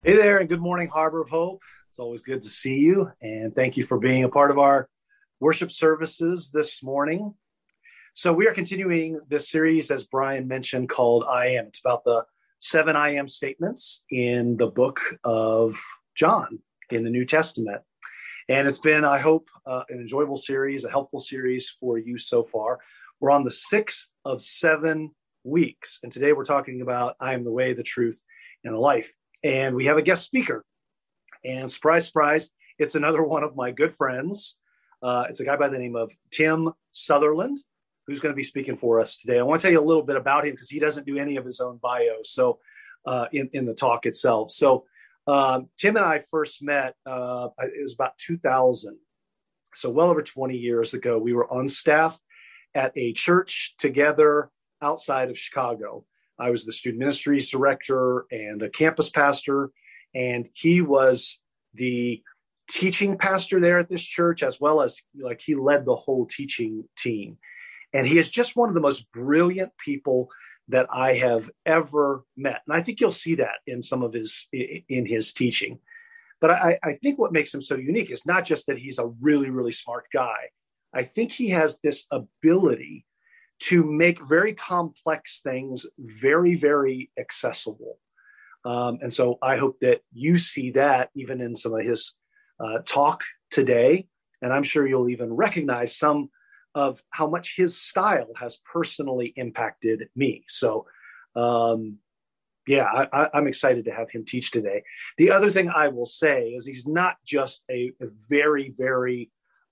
Hey there, and good morning, Harbor of Hope. It's always good to see you, and thank you for being a part of our worship services this morning. So, we are continuing this series, as Brian mentioned, called I Am. It's about the 7 I Am statements in the book of John in the New Testament. And it's been, I hope, an enjoyable series, a helpful series for you so far. We're on the 6th of 7 weeks, and today we're talking about I am the way, the truth, and the life. And we have a guest speaker. And surprise, surprise, it's another one of my good friends. It's a guy by the name of Tim Sutherland, who's going to be speaking for us today. I want to tell you a little bit about him because he doesn't do any of his own bio. So in the talk itself. So Tim and I first met, it was about 2000. So well over 20 years ago, we were on staff at a church together outside of Chicago. I was the student ministries director and a campus pastor, and he was the teaching pastor there at this church, as well as he led the whole teaching team. And he is just one of the most brilliant people that I have ever met. And I think you'll see that in some of his teaching. But I think what makes him so unique is not just that he's a really, really smart guy. I think he has this ability to make very complex things very, very accessible. And so I hope that you see that even in some of his talk today. And I'm sure you'll even recognize some of how much his style has personally impacted me. So, I'm excited to have him teach today. The other thing I will say is he's not just a very, very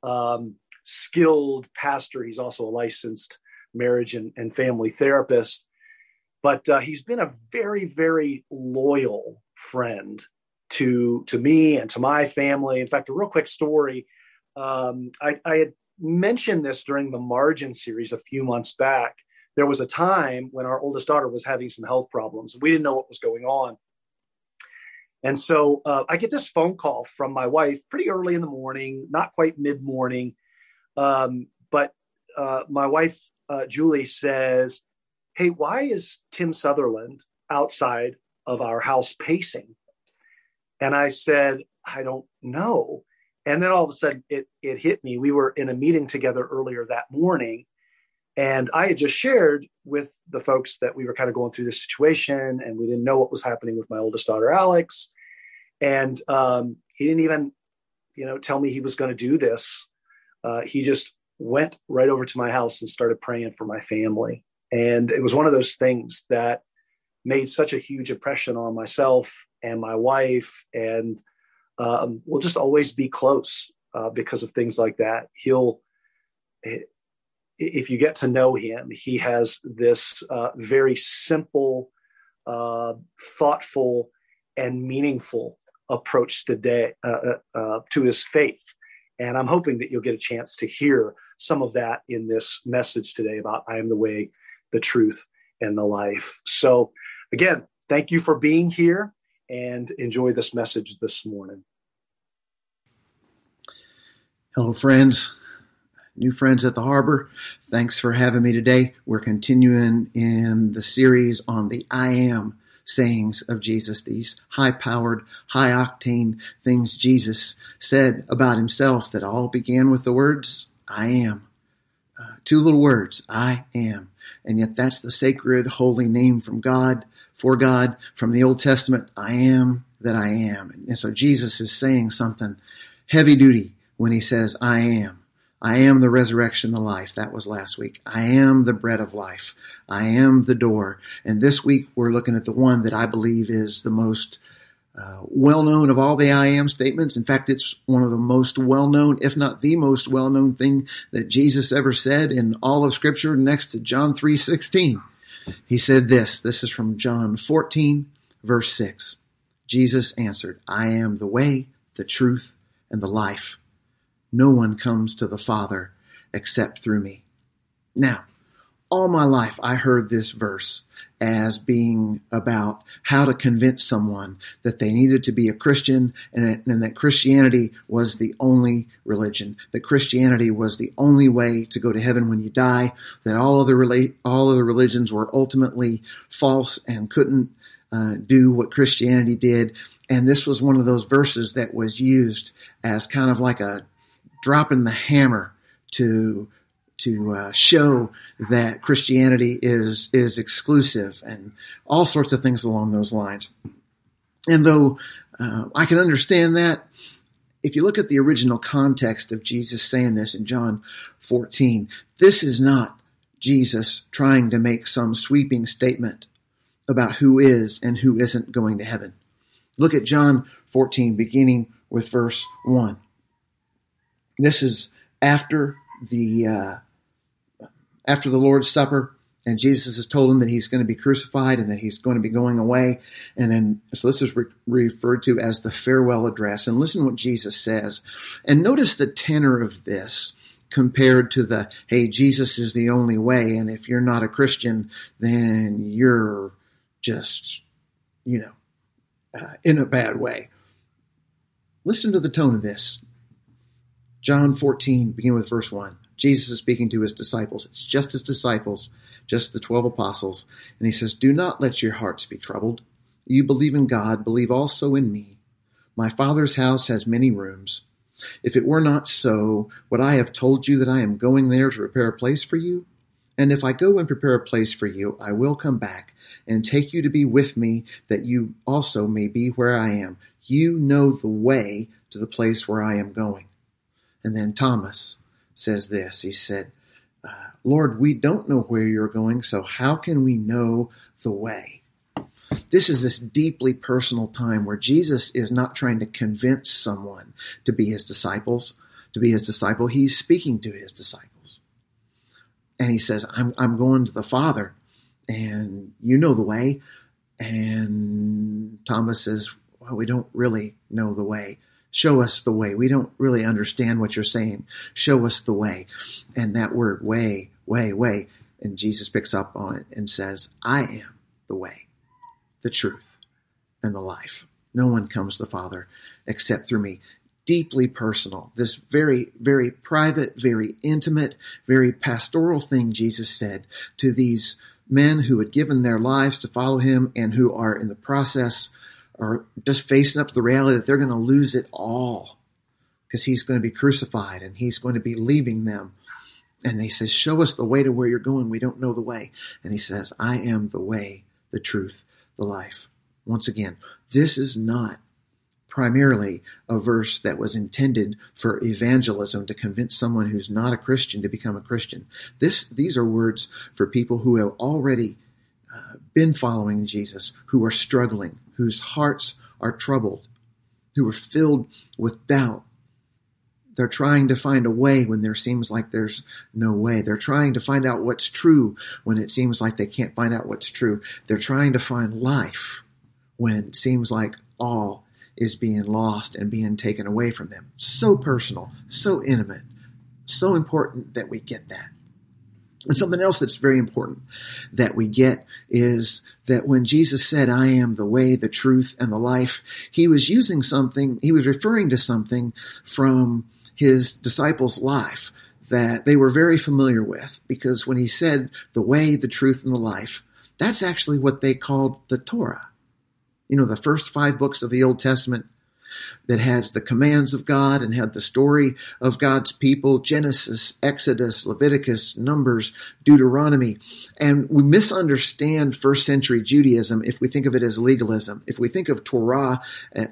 skilled pastor. He's also a licensed marriage and family therapist, but he's been a very, very loyal friend to me and to my family. In fact, a real quick story. I had mentioned this during the Margin series a few months back. There was a time when our oldest daughter was having some health problems. We didn't know what was going on. And so I get this phone call from my wife pretty early in the morning, not quite mid-morning. But my wife, Julie, says, "Hey, why is Tim Sutherland outside of our house pacing?" And I said, "I don't know." And then all of a sudden it hit me. We were in a meeting together earlier that morning, and I had just shared with the folks that we were kind of going through this situation, and we didn't know what was happening with my oldest daughter, Alex. And he didn't even, tell me he was going to do this. He just went right over to my house and started praying for my family. And it was one of those things that made such a huge impression on myself and my wife. And we'll just always be close because of things like that. If you get to know him, he has this very simple, thoughtful, and meaningful approach today to his faith. And I'm hoping that you'll get a chance to hear some of that in this message today about I am the way, the truth, and the life. So again, thank you for being here and enjoy this message this morning. Hello, friends. New friends at the Harbor. Thanks for having me today. We're continuing in the series on the I am sayings of Jesus, these high-powered, high-octane things Jesus said about himself that all began with the words, I am. Two little words, I am. And yet that's the sacred, holy name from God, for God, from the Old Testament, I am that I am. And so Jesus is saying something heavy duty when he says, I am. I am the resurrection, the life. That was last week. I am the bread of life. I am the door. And this week we're looking at the one that I believe is the most well-known of all the I am statements. In fact, it's one of the most well-known, if not the most well-known thing that Jesus ever said in all of Scripture, next to John 3:16. He said this is from John 14, verse 6. Jesus answered, I am the way, the truth, and the life. No one comes to the Father except through me. Now, all my life I heard this verse as being about how to convince someone that they needed to be a Christian and that Christianity was the only religion, that Christianity was the only way to go to heaven when you die, that all other religions were ultimately false and couldn't do what Christianity did. And this was one of those verses that was used as kind of like a drop in the hammer to show that Christianity is exclusive and all sorts of things along those lines. And though I can understand that, if you look at the original context of Jesus saying this in John 14, this is not Jesus trying to make some sweeping statement about who is and who isn't going to heaven. Look at John 14, beginning with verse 1. This is after the Lord's Supper, and Jesus has told him that he's going to be crucified and that he's going to be going away. And then, so this is referred to as the farewell address. And listen what Jesus says. And notice the tenor of this compared to the, hey, Jesus is the only way, and if you're not a Christian, then you're just, in a bad way. Listen to the tone of this. John 14, beginning with verse 1. Jesus is speaking to his disciples. It's just his disciples, just the 12 apostles. And he says, do not let your hearts be troubled. You believe in God, believe also in me. My Father's house has many rooms. If it were not so, would I have told you that I am going there to prepare a place for you? And if I go and prepare a place for you, I will come back and take you to be with me, that you also may be where I am. You know the way to the place where I am going. And then Thomas says this. He said, Lord, we don't know where you're going, so how can we know the way? This is this deeply personal time where Jesus is not trying to convince someone to be his disciple. He's speaking to his disciples. And he says, I'm going to the Father, and you know the way. And Thomas says, well, we don't really know the way. Show us the way. We don't really understand what you're saying. Show us the way. And that word, way. And Jesus picks up on it and says, I am the way, the truth, and the life. No one comes to the Father except through me. Deeply personal. This very, very private, very intimate, very pastoral thing Jesus said to these men who had given their lives to follow him and who are in the process or just facing up to the reality that they're going to lose it all because he's going to be crucified and he's going to be leaving them. And he says, show us the way to where you're going. We don't know the way. And he says, I am the way, the truth, the life. Once again, this is not primarily a verse that was intended for evangelism to convince someone who's not a Christian to become a Christian. These are words for people who have already been following Jesus, who are struggling, whose hearts are troubled, who are filled with doubt. They're trying to find a way when there seems like there's no way. They're trying to find out what's true when it seems like they can't find out what's true. They're trying to find life when it seems like all is being lost and being taken away from them. So personal, so intimate, so important that we get that. And something else that's very important that we get is that when Jesus said, I am the way, the truth, and the life, he was referring to something from his disciples' life that they were very familiar with, because when he said the way, the truth, and the life, that's actually what they called the Torah. The first 5 books of the Old Testament that has the commands of God and had the story of God's people, Genesis, Exodus, Leviticus, Numbers, Deuteronomy. And we misunderstand first century Judaism if we think of it as legalism. If we think of Torah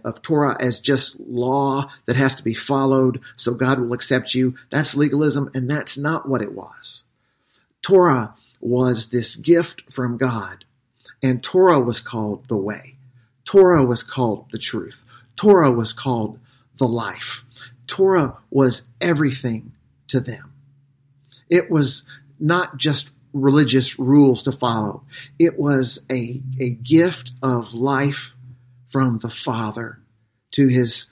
as just law that has to be followed so God will accept you, that's legalism, and that's not what it was. Torah was this gift from God, and Torah was called the way. Torah was called the truth. Torah was called the life. Torah was everything to them. It was not just religious rules to follow. It was a gift of life from the Father to his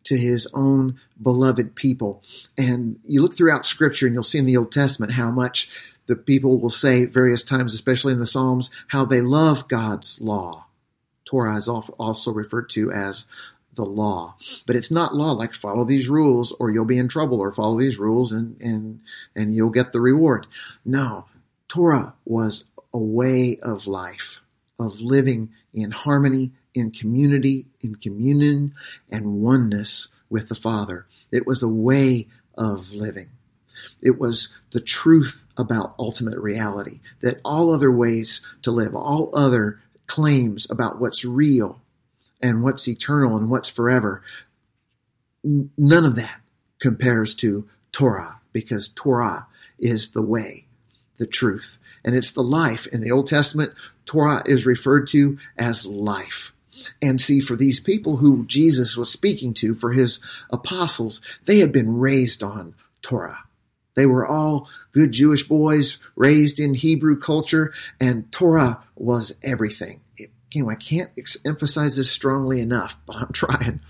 own beloved people. And you look throughout Scripture and you'll see in the Old Testament how much the people will say various times, especially in the Psalms, how they love God's law. Torah is also referred to as the law. But it's not law like follow these rules or you'll be in trouble, or follow these rules and you'll get the reward. No, Torah was a way of life, of living in harmony in community, in communion, and oneness with the Father. It was a way of living. It was the truth about ultimate reality, that all other ways to live, all other claims about what's real and what's eternal and what's forever, none of that compares to Torah, because Torah is the way, the truth, and it's the life. In the Old Testament, Torah is referred to as life. And see, for these people who Jesus was speaking to, for his apostles, they had been raised on Torah. They were all good Jewish boys raised in Hebrew culture, and Torah was everything. I can't emphasize this strongly enough, but I'm trying.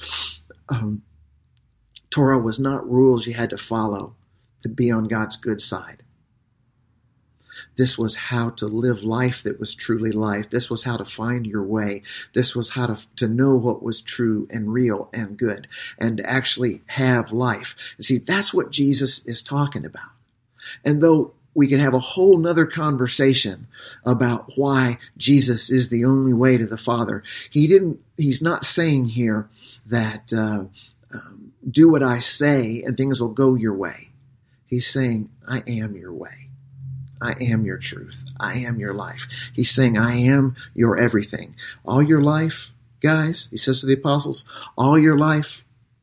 Torah was not rules you had to follow to be on God's good side. This was how to live life that was truly life. This was how to find your way. This was how to know what was true and real and good, and to actually have life. And see, that's what Jesus is talking about. And though we could have a whole nother conversation about why Jesus is the only way to the Father, he's not saying here that do what I say and things will go your way. He's saying, I am your way. I am your truth. I am your life. He's saying, I am your everything. All your life, guys, he says to the apostles, all your life,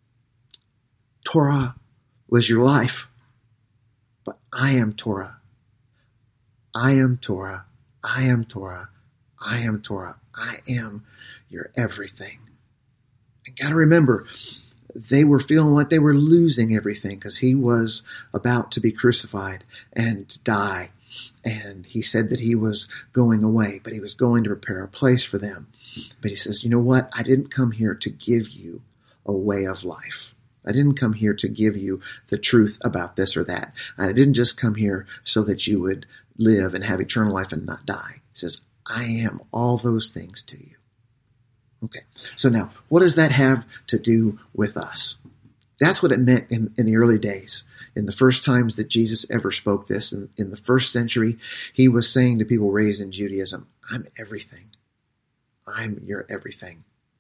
Torah was your life. But I am Torah. I am Torah. I am Torah. I am Torah. I am your everything. And got to remember, they were feeling like they were losing everything because he was about to be crucified and die. And he said that he was going away, but he was going to prepare a place for them. But he says, you know what? I didn't come here to give you a way of life. I didn't come here to give you the truth about this or that. I didn't just come here so that you would live and have eternal life and not die. He says, I am all those things to you. Okay, so now, what does that have to do with us? That's what it meant in the early days. In the first times that Jesus ever spoke this, in the first century, he was saying to people raised in Judaism, I'm everything. I'm your everything.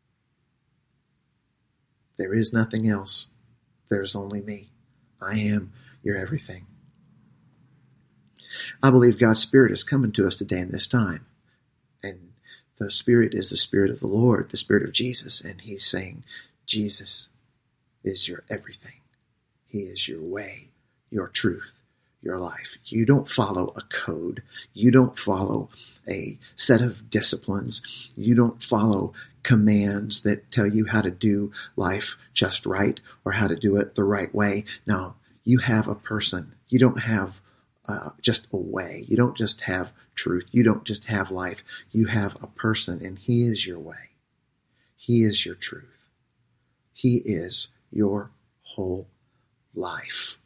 There is nothing else. There's only me. I am your everything. I believe God's Spirit is coming to us today in this time. And the Spirit is the Spirit of the Lord, the Spirit of Jesus. And he's saying, Jesus is your everything. He is your way, your truth, your life. You don't follow a code. You don't follow a set of disciplines. You don't follow commands that tell you how to do life just right or how to do it the right way. No, you have a person. You don't have just a way. You don't just have truth. You don't just have life. You have a person, and he is your way. He is your truth. He is your whole life.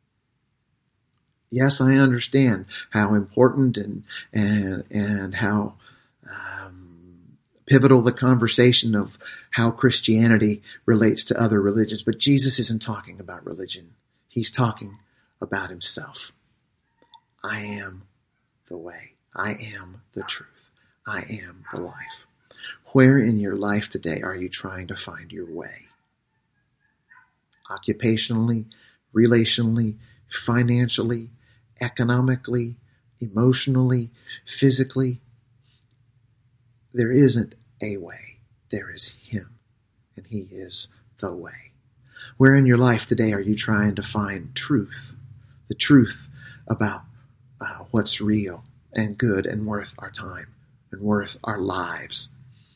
Yes, I understand how important and how pivotal the conversation of how Christianity relates to other religions, but Jesus isn't talking about religion. He's talking about himself. I am the way. I am the truth. I am the life. Where in your life today are you trying to find your way? Occupationally, relationally, financially, economically, emotionally, physically. There isn't a way. There is him, and he is the way. Where in your life today are you trying to find truth? The truth about what's real and good and worth our time and worth our lives.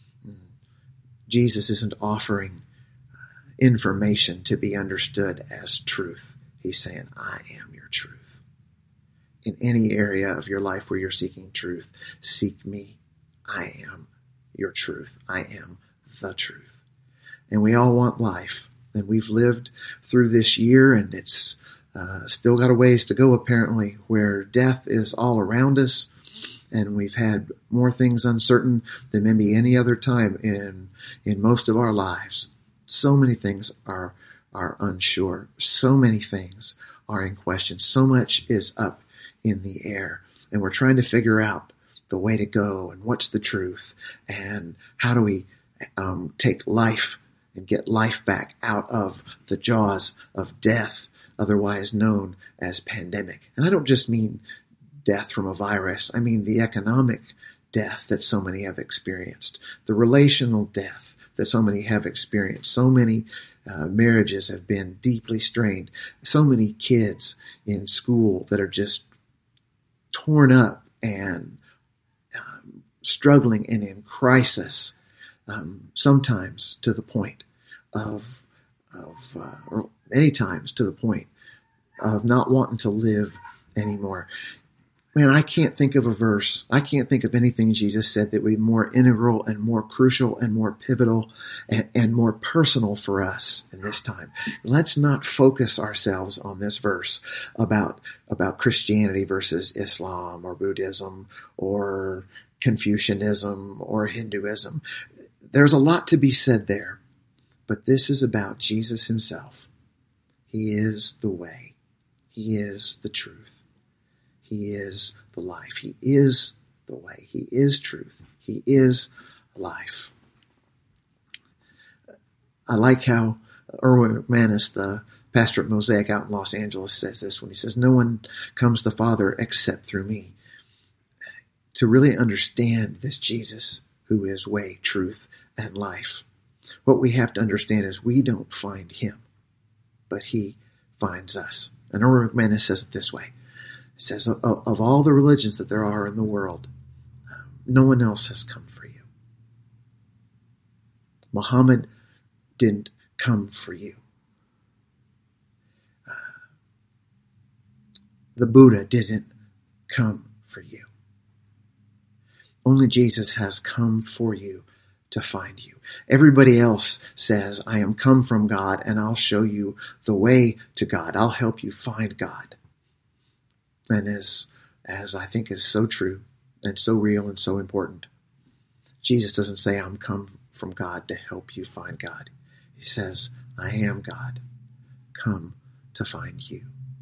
Jesus isn't offering information to be understood as truth. He's saying, I am your truth. In any area of your life where you're seeking truth, seek me. I am your truth. I am the truth. And we all want life. And we've lived through this year, and it's still got a ways to go, apparently, where death is all around us. And we've had more things uncertain than maybe any other time in most of our lives. So many things are unsure. So many things are in question. So much is up in the air. And we're trying to figure out the way to go and what's the truth and how do we take life and get life back out of the jaws of death, otherwise known as pandemic. And I don't just mean death from a virus. I mean the economic death that so many have experienced, the relational death that so many have experienced. So many marriages have been deeply strained. So many kids in school that are just torn up and struggling and in crisis, sometimes to the point or many times to the point of not wanting to live anymore. Man, I can't think of a verse. I can't think of anything Jesus said that would be more integral and more crucial and more pivotal and more personal for us in this time. Let's not focus ourselves on this verse about Christianity versus Islam or Buddhism or Confucianism or Hinduism. There's a lot to be said there, but this is about Jesus himself. He is the way. He is the truth. He is the life. He is the way. He is truth. He is life. I like how Erwin McManus, the pastor at Mosaic out in Los Angeles, says this when he says, "No one comes to the Father except through me." To really understand this Jesus who is way, truth, and life, what we have to understand is we don't find him, but he finds us. And Erwin McManus says it this way. It says, of all the religions that there are in the world, no one else has come for you. Muhammad didn't come for you. The Buddha didn't come for you. Only Jesus has come for you to find you. Everybody else says, I am come from God and I'll show you the way to God. I'll help you find God. And as I think is so true and so real and so important, Jesus doesn't say, I'm come from God to help you find God. He says, I am God, come to find you.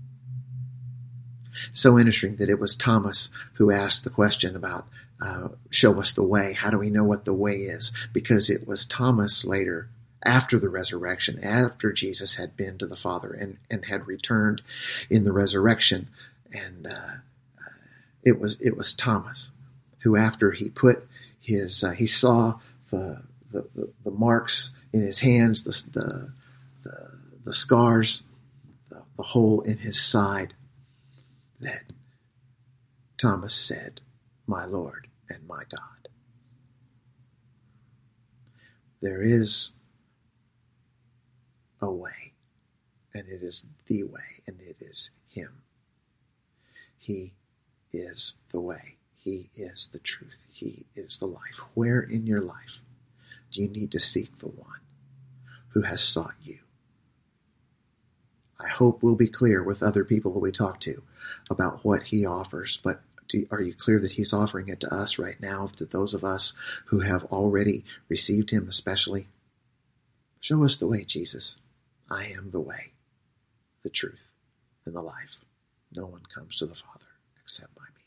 So interesting that it was Thomas who asked the question about, show us the way. How do we know what the way is? Because it was Thomas later, after the resurrection, after Jesus had been to the Father and had returned in the resurrection. And it was Thomas who, after he put his, he saw the marks in his hands, the scars, the hole in his side, that Thomas said, my Lord and my God. There is a way, and it is the way, and it is him. He is the way. He is the truth. He is the life. Where in your life do you need to seek the one who has sought you? I hope we'll be clear with other people that we talk to about what he offers, but are you clear that he's offering it to us right now, to those of us who have already received him especially? Show us the way, Jesus. I am the way, the truth, and the life. No one comes to the Father except by me.